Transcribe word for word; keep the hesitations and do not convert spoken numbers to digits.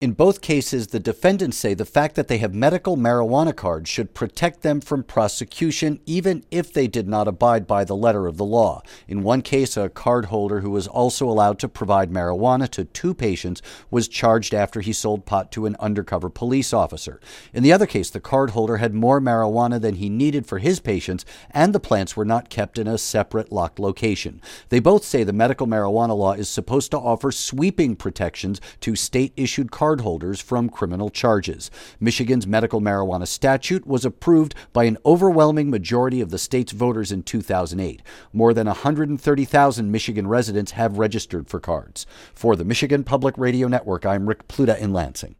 In both cases, the defendants say the fact that they have medical marijuana cards should protect them from prosecution, even if they did not abide by the letter of the law. In one case, a cardholder who was also allowed to provide marijuana to two patients was charged after he sold pot to an undercover police officer. In the other case, the cardholder had more marijuana than he needed for his patients, and the plants were not kept in a separate locked location. They both say the medical marijuana law is supposed to offer sweeping protections to state-issued cardholders from criminal charges. Michigan's medical marijuana statute was approved by an overwhelming majority of the state's voters in two thousand eight. More than one hundred thirty thousand Michigan residents have registered for cards. For the Michigan Public Radio Network, I'm Rick Pluta in Lansing.